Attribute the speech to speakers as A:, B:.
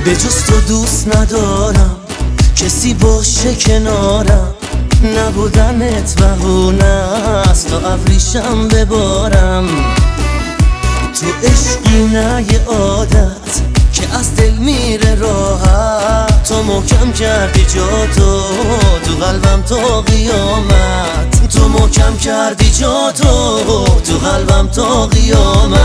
A: به جز تو دوست ندارم کسی باشه کنارم، نبودنت بهونه است تا ابریشم ببارم. تو عشقی نه یه عادت که از دل میره راحت، تو محکم کردی جا تو قلبم تا قیامت، تو محکم کردی جا تو قلبم تا قیامت.